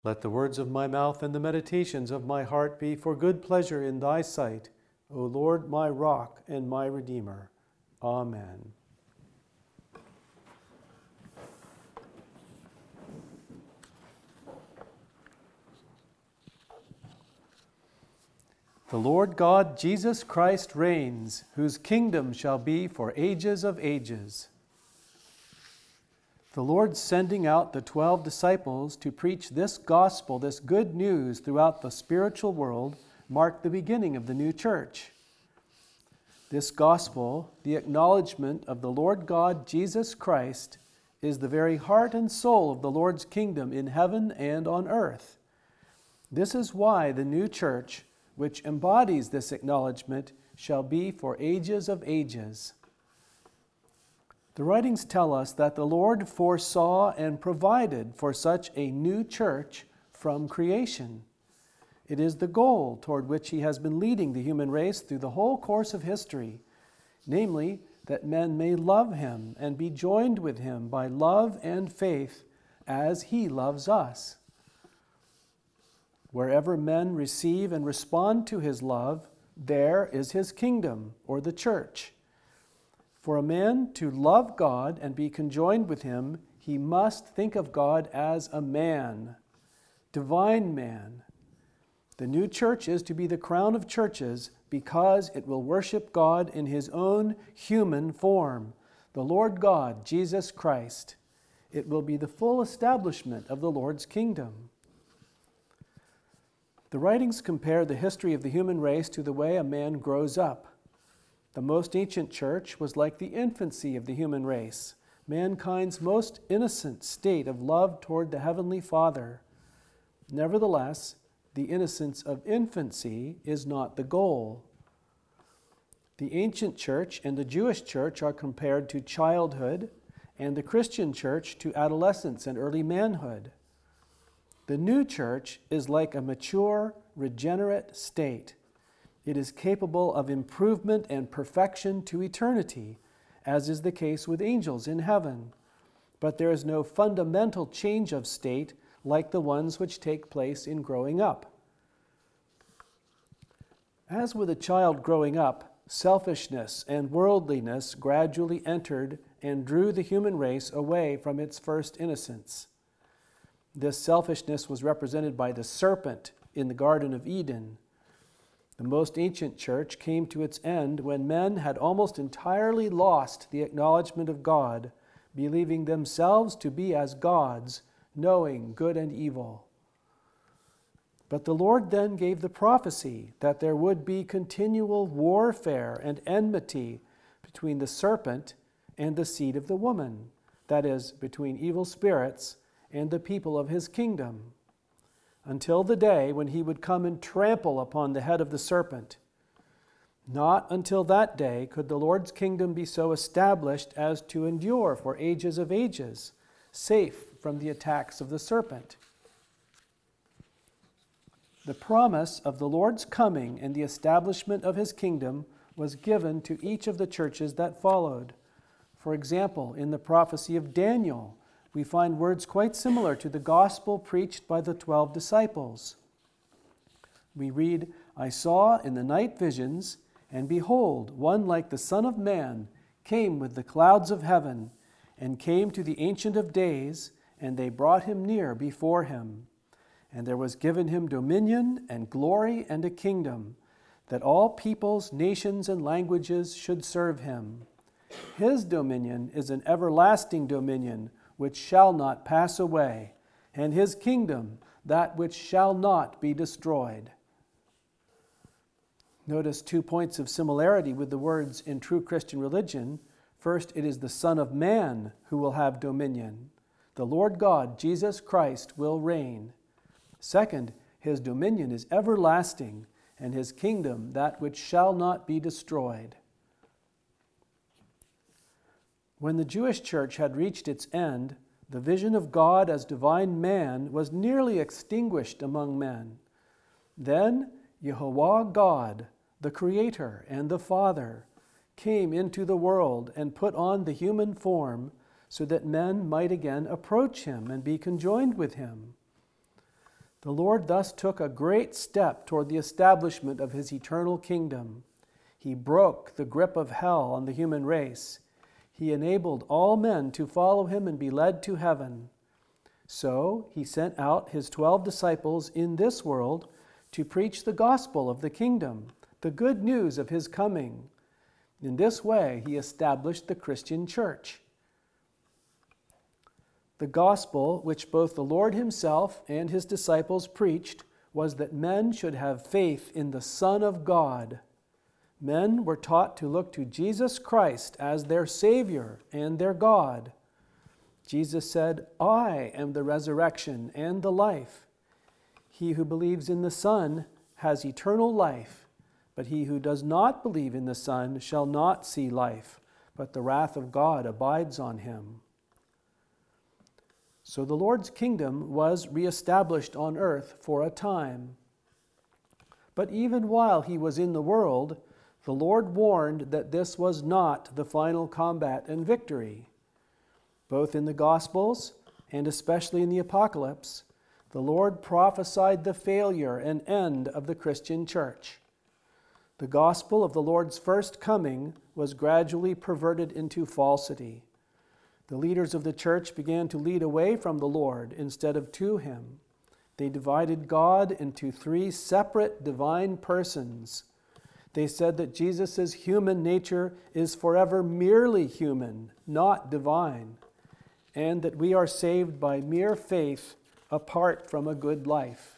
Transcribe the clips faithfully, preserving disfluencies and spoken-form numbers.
Let the words of my mouth and the meditations of my heart be for good pleasure in thy sight, O Lord, my rock and my redeemer. Amen. The Lord God Jesus Christ reigns, whose kingdom shall be for ages of ages. The Lord sending out the twelve disciples to preach this gospel, this good news throughout the spiritual world, marked the beginning of the new church. This gospel, the acknowledgement of the Lord God Jesus Christ, is the very heart and soul of the Lord's kingdom in heaven and on earth. This is why the new church, which embodies this acknowledgement, shall be for ages of ages. The writings tell us that the Lord foresaw and provided for such a new church from creation. It is the goal toward which He has been leading the human race through the whole course of history, namely, that men may love Him and be joined with Him by love and faith as He loves us. Wherever men receive and respond to His love, there is His kingdom, or the church. For a man to love God and be conjoined with Him, he must think of God as a man, divine man. The new church is to be the crown of churches because it will worship God in His own human form, the Lord God, Jesus Christ. It will be the full establishment of the Lord's kingdom. The writings compare the history of the human race to the way a man grows up. The most ancient church was like the infancy of the human race, mankind's most innocent state of love toward the Heavenly Father. Nevertheless, the innocence of infancy is not the goal. The ancient church and the Jewish church are compared to childhood, and the Christian church to adolescence and early manhood. The new church is like a mature, regenerate state. It is capable of improvement and perfection to eternity, as is the case with angels in heaven. But there is no fundamental change of state like the ones which take place in growing up. As with a child growing up, selfishness and worldliness gradually entered and drew the human race away from its first innocence. This selfishness was represented by the serpent in the Garden of Eden. The most ancient church came to its end when men had almost entirely lost the acknowledgement of God, believing themselves to be as gods, knowing good and evil. But the Lord then gave the prophecy that there would be continual warfare and enmity between the serpent and the seed of the woman, that is, between evil spirits and the people of His kingdom, until the day when He would come and trample upon the head of the serpent. Not until that day could the Lord's kingdom be so established as to endure for ages of ages, safe from the attacks of the serpent. The promise of the Lord's coming and the establishment of His kingdom was given to each of the churches that followed. For example, in the prophecy of Daniel, we find words quite similar to the gospel preached by the twelve disciples. We read, "I saw in the night visions, and behold, one like the Son of Man came with the clouds of heaven, and came to the Ancient of Days, and they brought Him near before Him. And there was given Him dominion and glory and a kingdom, that all peoples, nations, and languages should serve Him. His dominion is an everlasting dominion, which shall not pass away, and His kingdom that which shall not be destroyed." Notice two points of similarity with the words in true Christian religion. First, it is the Son of Man who will have dominion. The Lord God, Jesus Christ, will reign. Second, His dominion is everlasting, and His kingdom that which shall not be destroyed. When the Jewish church had reached its end, the vision of God as divine man was nearly extinguished among men. Then Yehovah God, the Creator and the Father, came into the world and put on the human form so that men might again approach Him and be conjoined with Him. The Lord thus took a great step toward the establishment of his eternal kingdom. He broke the grip of hell on the human race. He enabled all men to follow him and be led to heaven. So he sent out his twelve disciples in this world to preach the gospel of the kingdom, the good news of his coming. In this way, he established the Christian church. The gospel which both the Lord himself and his disciples preached was that men should have faith in the Son of God. Men were taught to look to Jesus Christ as their Savior and their God. Jesus said, "I am the resurrection and the life. He who believes in the Son has eternal life, but he who does not believe in the Son shall not see life, but the wrath of God abides on him." So the Lord's kingdom was reestablished on earth for a time. But even while he was in the world, the Lord warned that this was not the final combat and victory. Both in the Gospels and especially in the Apocalypse, the Lord prophesied the failure and end of the Christian church. The gospel of the Lord's first coming was gradually perverted into falsity. The leaders of the church began to lead away from the Lord instead of to him. They divided God into three separate divine persons. They said that Jesus' human nature is forever merely human, not divine, and that we are saved by mere faith apart from a good life.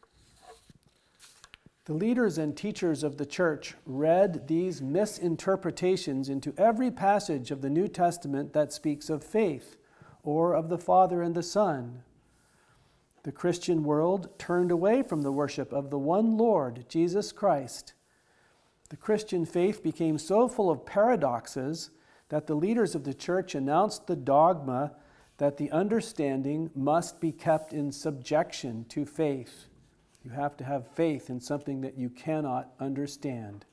The leaders and teachers of the church read these misinterpretations into every passage of the New Testament that speaks of faith or of the Father and the Son. The Christian world turned away from the worship of the one Lord, Jesus Christ. The Christian faith became so full of paradoxes that the leaders of the church announced the dogma that the understanding must be kept in subjection to faith. You have to have faith in something that you cannot understand.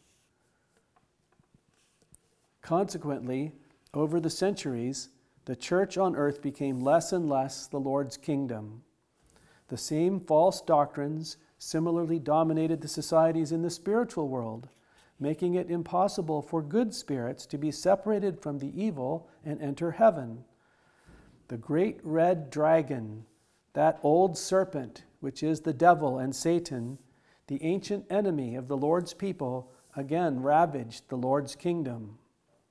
Consequently, over the centuries, the church on earth became less and less the Lord's kingdom. The same false doctrines similarly dominated the societies in the spiritual world, making it impossible for good spirits to be separated from the evil and enter heaven. The great red dragon, that old serpent, which is the devil and Satan, the ancient enemy of the Lord's people, again ravaged the Lord's kingdom.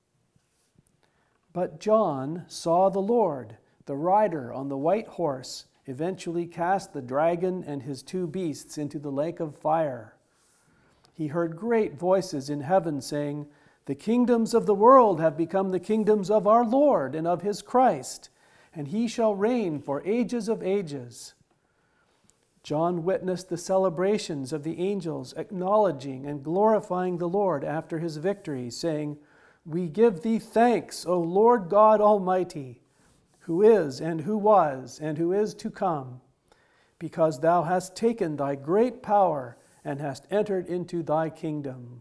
But John saw the Lord, the rider on the white horse, eventually cast the dragon and his two beasts into the lake of fire. He heard great voices in heaven saying, "The kingdoms of the world have become the kingdoms of our Lord and of his Christ, and he shall reign for ages of ages." John witnessed the celebrations of the angels acknowledging and glorifying the Lord after his victory, saying, "We give thee thanks, O Lord God Almighty, who is and who was and who is to come, because thou hast taken thy great power and hast entered into thy kingdom."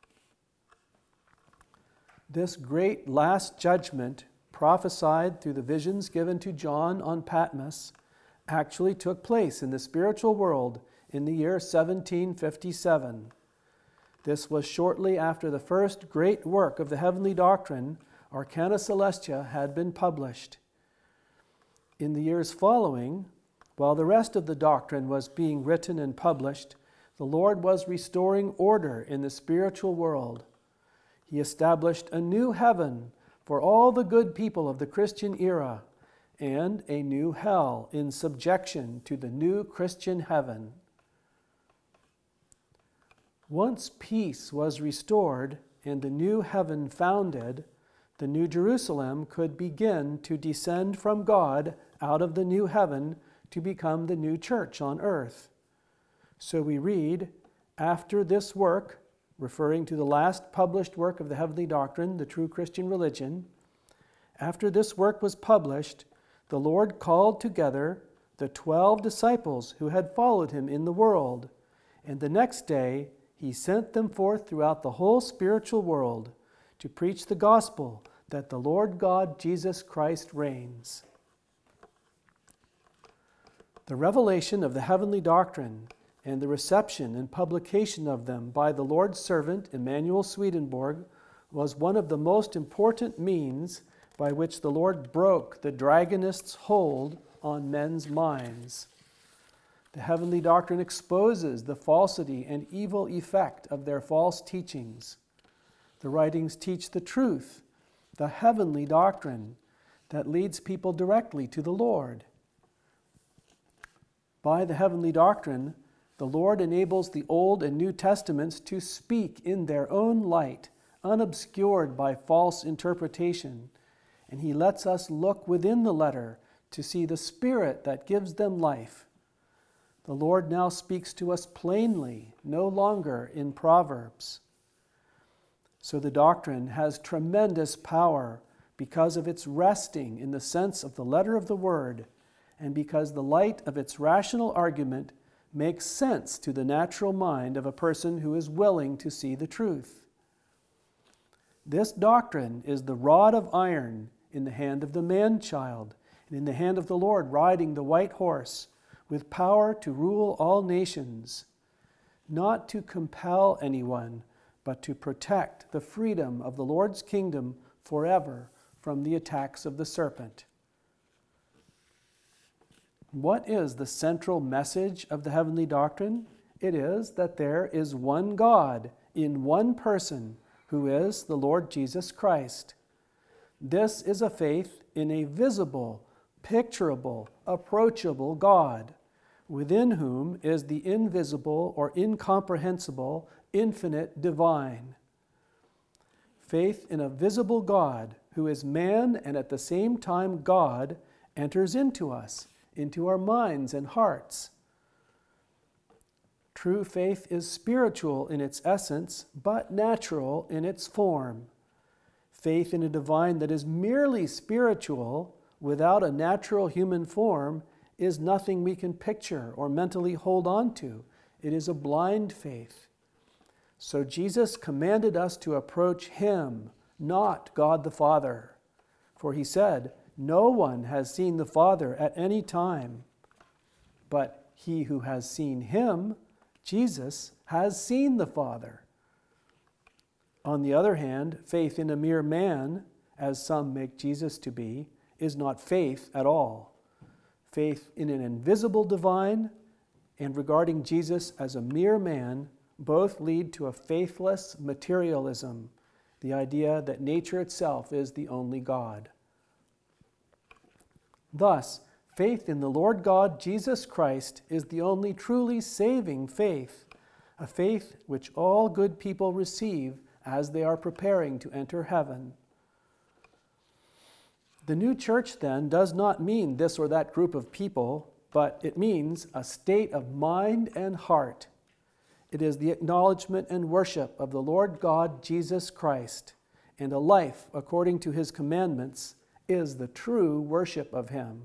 This great last judgment, prophesied through the visions given to John on Patmos, actually took place in the spiritual world in the year seventeen fifty-seven. This was shortly after the first great work of the heavenly doctrine, Arcana Celestia, had been published. In the years following, while the rest of the doctrine was being written and published, the Lord was restoring order in the spiritual world. He established a new heaven for all the good people of the Christian era, and a new hell in subjection to the new Christian heaven. Once peace was restored and the new heaven founded, the New Jerusalem could begin to descend from God out of the new heaven to become the new church on earth. So we read, "After this work," referring to the last published work of the heavenly doctrine, the true Christian religion, "after this work was published, the Lord called together the twelve disciples who had followed him in the world, and the next day he sent them forth throughout the whole spiritual world to preach the gospel that the Lord God Jesus Christ reigns." The revelation of the heavenly doctrine and the reception and publication of them by the Lord's servant Emanuel Swedenborg was one of the most important means by which the Lord broke the dragonist's hold on men's minds. The heavenly doctrine exposes the falsity and evil effect of their false teachings. The writings teach the truth, the heavenly doctrine that leads people directly to the Lord. By the heavenly doctrine, the Lord enables the Old and New Testaments to speak in their own light, unobscured by false interpretation, and He lets us look within the letter to see the Spirit that gives them life. The Lord now speaks to us plainly, no longer in proverbs. So the doctrine has tremendous power because of its resting in the sense of the letter of the Word, and because the light of its rational argument makes sense to the natural mind of a person who is willing to see the truth. This doctrine is the rod of iron in the hand of the man-child, and in the hand of the Lord riding the white horse, with power to rule all nations, not to compel anyone, but to protect the freedom of the Lord's kingdom forever from the attacks of the serpent. What is the central message of the heavenly doctrine? It is that there is one God in one person, who is the Lord Jesus Christ. This is a faith in a visible, picturable, approachable God, within whom is the invisible or incomprehensible, infinite divine. Faith in a visible God, who is man and at the same time God, enters into us, into our minds and hearts. True faith is spiritual in its essence, but natural in its form. Faith in a divine that is merely spiritual, without a natural human form, is nothing we can picture or mentally hold on to. It is a blind faith. So Jesus commanded us to approach Him, not God the Father. For He said, "No one has seen the Father at any time, but he who has seen Him, Jesus, has seen the Father." On the other hand, faith in a mere man, as some make Jesus to be, is not faith at all. Faith in an invisible divine and regarding Jesus as a mere man both lead to a faithless materialism, the idea that nature itself is the only God. Thus, faith in the Lord God Jesus Christ is the only truly saving faith, a faith which all good people receive as they are preparing to enter heaven. The new church, then, does not mean this or that group of people, but it means a state of mind and heart. It is the acknowledgement and worship of the Lord God Jesus Christ, and a life according to His commandments is the true worship of Him.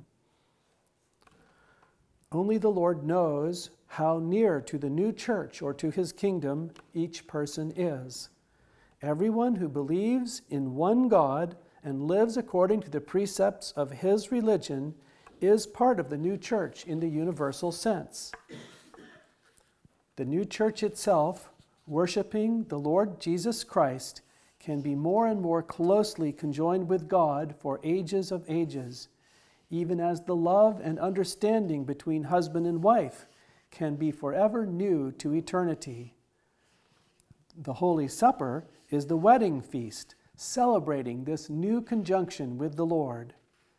Only the Lord knows how near to the new church or to His kingdom each person is. Everyone who believes in one God and lives according to the precepts of His religion is part of the new church in the universal sense. The new church itself, worshiping the Lord Jesus Christ, can be more and more closely conjoined with God for ages of ages, even as the love and understanding between husband and wife can be forever new to eternity. The Holy Supper is the wedding feast, celebrating this new conjunction with the Lord.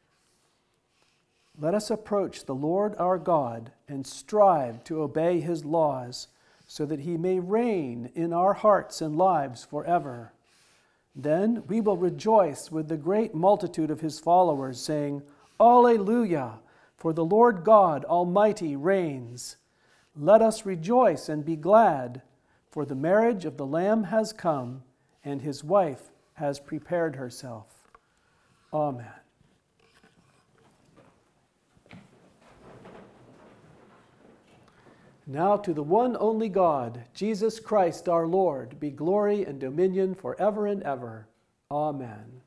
Let us approach the Lord our God and strive to obey His laws, so that He may reign in our hearts and lives forever. Then we will rejoice with the great multitude of His followers, saying, "Alleluia, for the Lord God Almighty reigns. Let us rejoice and be glad, for the marriage of the Lamb has come, and His wife has prepared herself." Amen. Now to the one only God, Jesus Christ our Lord, be glory and dominion forever and ever. Amen.